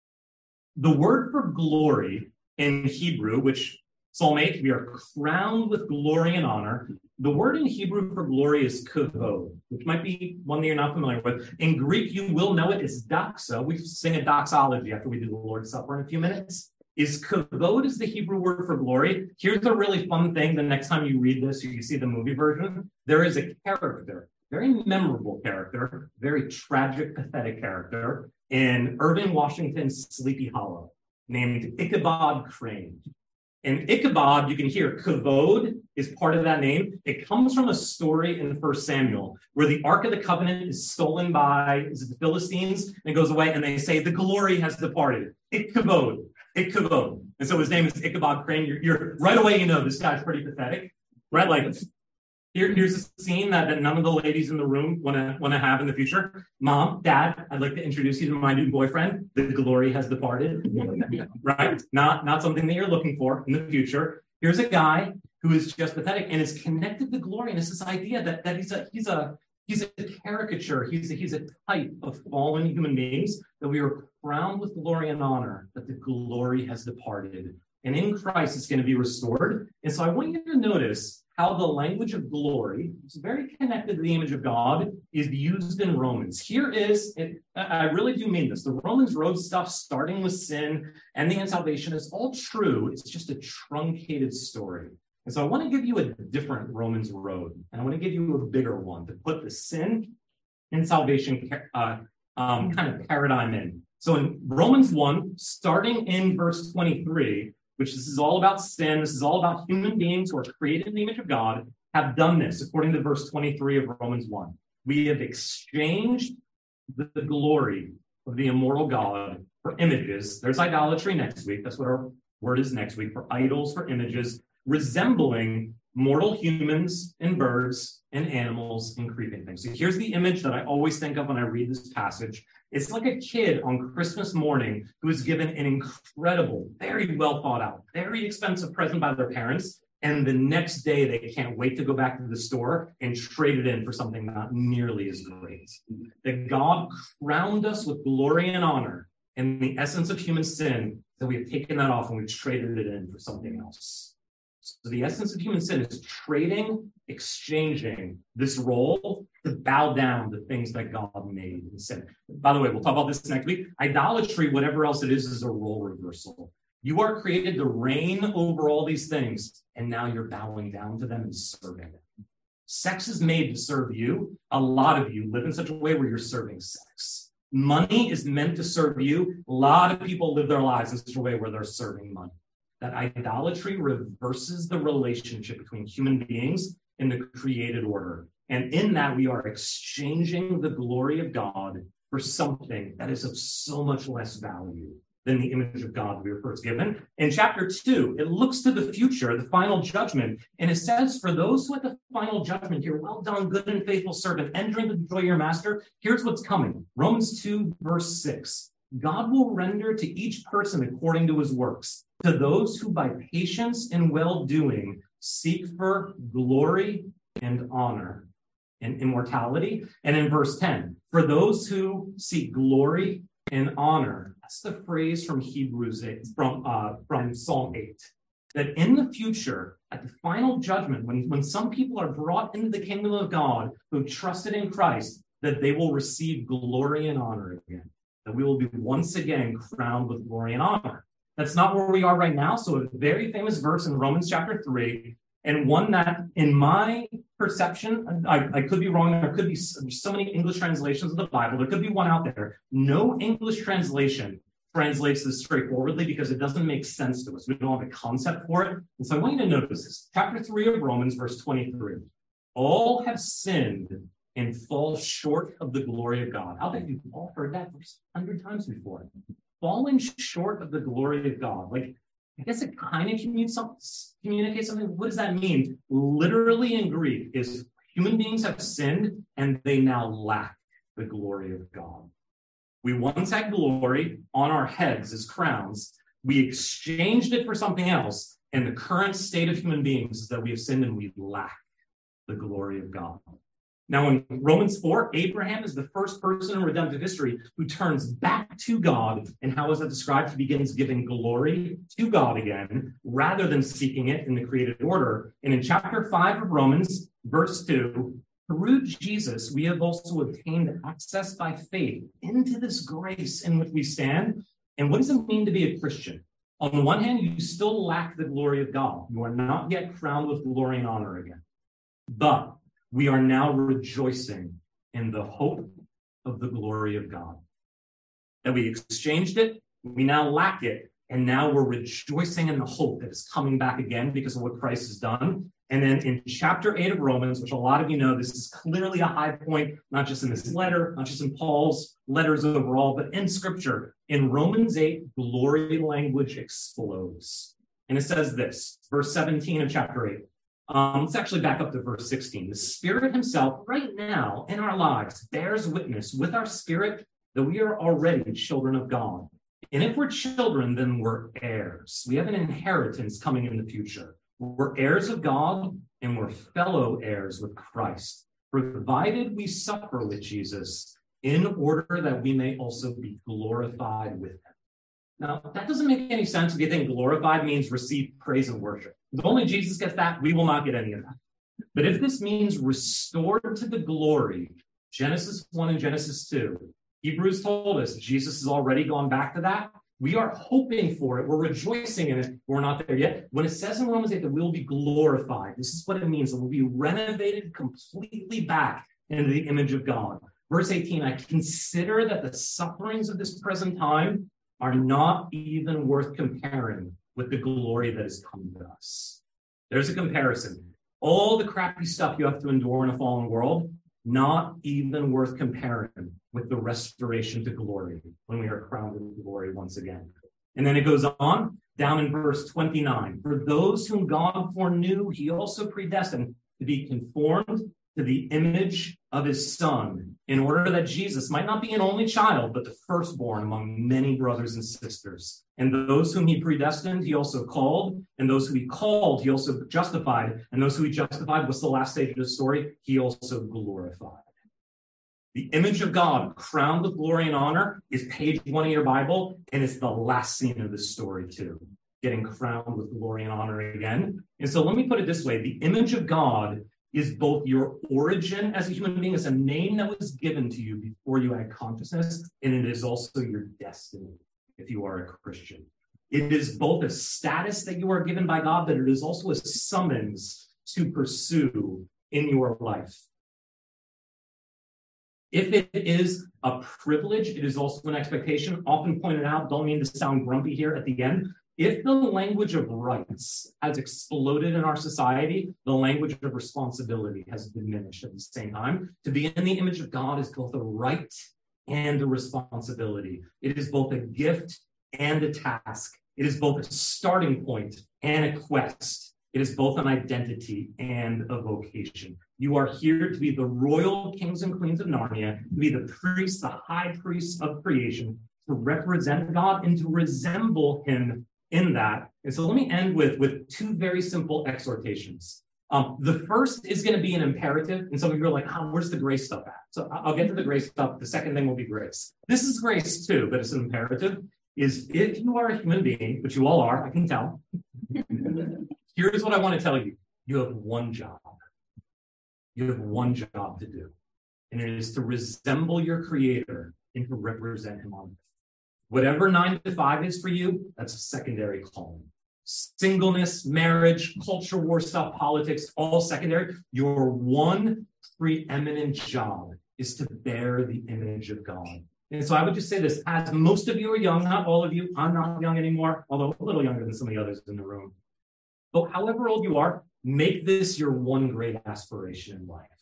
The word for glory in Hebrew, which Psalm eight, we are crowned with glory and honor. The word in Hebrew for glory is kavod, which might be one that you're not familiar with. In Greek, you will know it is doxa. We sing a doxology after we do the Lord's Supper in a few minutes. Is kavod is the Hebrew word for glory. Here's a really fun thing. The next time you read this, or you see the movie version, there is a character, very memorable character, very tragic, pathetic character in Irving Washington's Sleepy Hollow named Ichabod Crane. And Ichabod, you can hear kavod is part of that name. It comes from a story in First Samuel where the Ark of the Covenant is stolen by is it the Philistines, and it goes away, and they say the glory has departed. Ichabod, Ichabod. And so his name is Ichabod Crane. You're, you're right away, you know this guy's pretty pathetic, right? Like here, here's a scene that, that none of the ladies in the room want to want to have in the future. Mom, Dad, I'd like to introduce you to my new boyfriend. The glory has departed, right? Not, not something that you're looking for in the future. Here's a guy who is just pathetic and is connected to glory. And it's this idea that, that he's a he's a he's a caricature. He's a, he's a type of fallen human beings that we are crowned with glory and honor. That the glory has departed, and in Christ it's going to be restored. And so I want you to notice how the language of glory, which is very connected to the image of God, is used in Romans. Here is, it, I really do mean this, the Romans road stuff, starting with sin, ending in salvation, is all true. It's just a truncated story. And so I want to give you a different Romans road, and I want to give you a bigger one to put the sin and salvation uh, um, kind of paradigm in. So in Romans one, starting in verse twenty-three, which this is all about sin, this is all about human beings who are created in the image of God, have done this, according to verse twenty-three of Romans one. We have exchanged the, the glory of the immortal God for images. There's idolatry next week. That's what our word is next week, for idols, for images, resembling mortal humans and birds and animals and creeping things. So here's the image that I always think of when I read this passage. It's like a kid on Christmas morning who is given an incredible, very well thought out, very expensive present by their parents. And the next day, they can't wait to go back to the store and trade it in for something not nearly as great. That God crowned us with glory and honor and the essence of human sin, that we have taken that off and we've traded it in for something else. So the essence of human sin is trading, exchanging this role to bow down to things that God made and said. By the way, we'll talk about this next week. Idolatry, whatever else it is, is a role reversal. You are created to reign over all these things, and now you're bowing down to them and serving them. Sex is made to serve you. A lot of you live in such a way where you're serving sex. Money is meant to serve you. A lot of people live their lives in such a way where they're serving money. That idolatry reverses the relationship between human beings in the created order. And in that, we are exchanging the glory of God for something that is of so much less value than the image of God we were first given. In chapter two, it looks to the future, the final judgment. And it says, for those who at the final judgment hear, well done, good and faithful servant, entering the joy of your master, here's what's coming. Romans two, verse six. God will render to each person according to his works. To those who by patience and well-doing seek for glory and honor and immortality. And in verse ten, for those who seek glory and honor, that's the phrase from Hebrews eight, from, uh, from Psalm eight. That in the future, at the final judgment, when, when some people are brought into the kingdom of God who have trusted in Christ, that they will receive glory and honor again. That we will be once again crowned with glory and honor. That's not where we are right now. So a very famous verse in Romans chapter three, and one that, in my perception, I, I could be wrong. There could be so many English translations of the Bible. There could be one out there. No English translation translates this straightforwardly because it doesn't make sense to us. We don't have a concept for it. And so I want you to notice this. Chapter three of Romans, verse twenty-three. All have sinned and fall short of the glory of God. I'll bet you've all heard that verse a hundred times before. Falling short of the glory of God. Like, I guess it kind of communicates something. What does that mean? Literally in Greek is human beings have sinned and they now lack the glory of God. We once had glory on our heads as crowns. We exchanged it for something else. And the current state of human beings is that we have sinned and we lack the glory of God. Now, in Romans four, Abraham is the first person in redemptive history who turns back to God. And how is that described? He begins giving glory to God again, rather than seeking it in the created order. And in chapter five of Romans, verse two, through Jesus, we have also obtained access by faith into this grace in which we stand. And what does it mean to be a Christian? On the one hand, you still lack the glory of God. You are not yet crowned with glory and honor again. But we are now rejoicing in the hope of the glory of God. That we exchanged it, we now lack it, and now we're rejoicing in the hope that it's coming back again because of what Christ has done. And then in chapter eight of Romans, which a lot of you know, this is clearly a high point, not just in this letter, not just in Paul's letters overall, but in Scripture. In Romans eight, glory language explodes. And it says this, verse seventeen of chapter eight. Um, let's actually back up to verse sixteen. The Spirit himself right now in our lives bears witness with our spirit that we are already children of God. And if we're children, then we're heirs. We have an inheritance coming in the future. We're heirs of God and we're fellow heirs with Christ, provided we suffer with Jesus in order that we may also be glorified with him. Now, that doesn't make any sense if you think glorified means receive praise and worship. If only Jesus gets that, we will not get any of that. But if this means restored to the glory, Genesis one and Genesis two, Hebrews told us Jesus has already gone back to that. We are hoping for it. We're rejoicing in it. We're not there yet. When it says in Romans eight that we'll be glorified, this is what it means. That we'll be renovated completely back into the image of God. Verse eighteen, I consider that the sufferings of this present time are not even worth comparing with the glory that is coming to us. There's a comparison. All the crappy stuff you have to endure in a fallen world, not even worth comparing with the restoration to glory when we are crowned with glory once again. And then it goes on down in verse twenty-nine. For those whom God foreknew, he also predestined to be conformed to the image of his Son, in order that Jesus might not be an only child, but the firstborn among many brothers and sisters. And those whom he predestined, he also called. And those who he called, he also justified. And those who he justified, what's the last stage of the story? He also glorified. The image of God, crowned with glory and honor, is page one of your Bible, and it's the last scene of this story too, getting crowned with glory and honor again. And so let me put it this way. The image of God is both your origin as a human being, as a name that was given to you before you had consciousness, and it is also your destiny if you are a Christian. It is both a status that you are given by God, but it is also a summons to pursue in your life. If it is a privilege, it is also an expectation. Often pointed out, don't mean to sound grumpy here at the end. If the language of rights has exploded in our society, the language of responsibility has diminished at the same time. To be in the image of God is both a right and a responsibility. It is both a gift and a task. It is both a starting point and a quest. It is both an identity and a vocation. You are here to be the royal kings and queens of Narnia, to be the priests, the high priests of creation, to represent God and to resemble him in that. And so let me end with, with two very simple exhortations. Um, the first is going to be an imperative. And some of you are like, oh, where's the grace stuff at? So I'll get to the grace stuff. The second thing will be grace. This is grace too, but it's an imperative. Is if you are a human being, which you all are, I can tell, here's what I want to tell you. You have one job. You have one job to do. And it is to resemble your Creator and to represent him on earth. Whatever nine to five is for you, that's a secondary calling. Singleness, marriage, culture war stuff, politics, all secondary. Your one preeminent job is to bear the image of God. And so I would just say this, as most of you are young, not all of you, I'm not young anymore, although a little younger than some of the others in the room. But however old you are, make this your one great aspiration in life.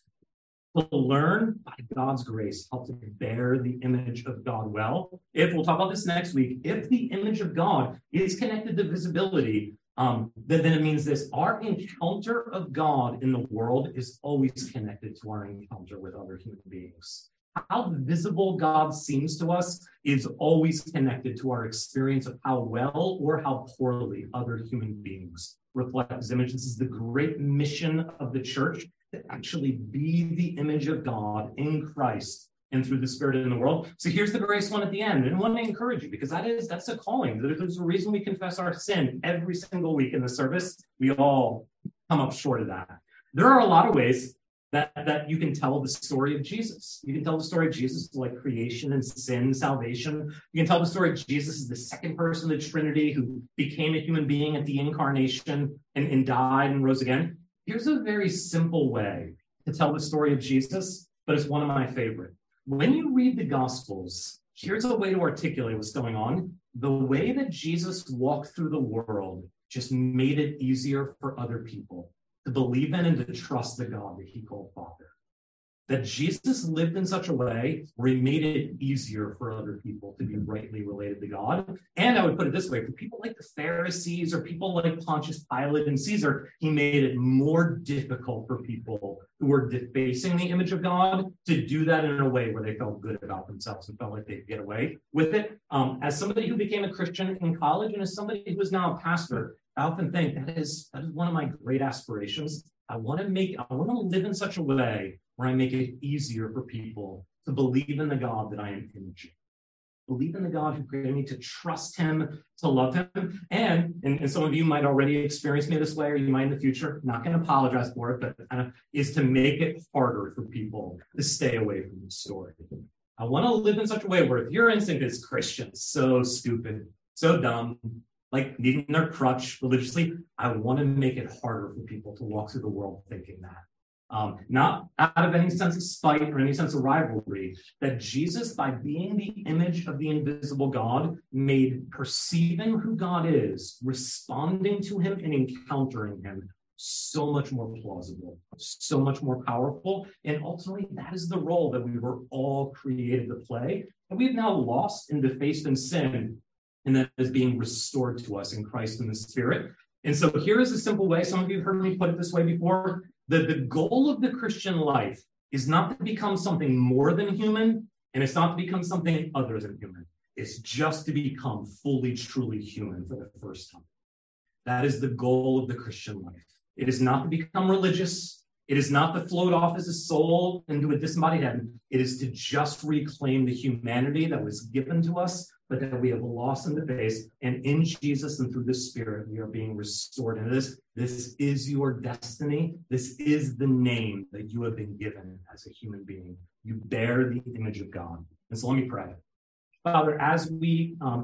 To learn by God's grace how to bear the image of God well. If, we'll talk about this next week, if the image of God is connected to visibility, um, then, then it means this, our encounter of God in the world is always connected to our encounter with other human beings. How visible God seems to us is always connected to our experience of how well or how poorly other human beings reflect his image. This is the great mission of the church, to actually be the image of God in Christ and through the Spirit in the world. So here's the grace one at the end. And I want to encourage you, because that is, that's a calling. There's a reason we confess our sin every single week in the service. We all come up short of that. There are a lot of ways that, that you can tell the story of Jesus. You can tell the story of Jesus like creation and sin, salvation. You can tell the story of Jesus as the second person of the Trinity who became a human being at the incarnation and, and died and rose again. Here's a very simple way to tell the story of Jesus, but it's one of my favorite. When you read the Gospels, here's a way to articulate what's going on. The way that Jesus walked through the world just made it easier for other people to believe in and to trust the God that he called Father. That Jesus lived in such a way where he made it easier for other people to be rightly related to God. And I would put it this way, for people like the Pharisees or people like Pontius Pilate and Caesar, he made it more difficult for people who were defacing the image of God to do that in a way where they felt good about themselves and felt like they could get away with it. Um, as somebody who became a Christian in college and as somebody who is now a pastor, I often think that is, that is one of my great aspirations. I want to make, I want to live in such a way where I make it easier for people to believe in the God that I am imaging. Believe in the God who created me, to trust him, to love him. And, and, and some of you might already experience me this way, or you might in the future, not going to apologize for it, but kind of is to make it harder for people to stay away from the story. I want to live in such a way where if your instinct is Christian, so stupid, so dumb, like needing their crutch religiously, I want to make it harder for people to walk through the world thinking that. Um, not out of any sense of spite or any sense of rivalry, that Jesus, by being the image of the invisible God, made perceiving who God is, responding to him and encountering him so much more plausible, so much more powerful. And ultimately, that is the role that we were all created to play. And we've now lost and defaced in sin, and that is being restored to us in Christ and the Spirit. And so here is a simple way. Some of you have heard me put it this way before. The, the goal of the Christian life is not to become something more than human, and it's not to become something other than human. It's just to become fully, truly human for the first time. That is the goal of the Christian life. It is not to become religious. It is not to float off as a soul into a disembodied heaven. It is to just reclaim the humanity that was given to us, but that we have lost in the face. And in Jesus and through the Spirit, we are being restored into this. This is your destiny. This is the name that you have been given as a human being. You bear the image of God. And so let me pray. Father, as we um,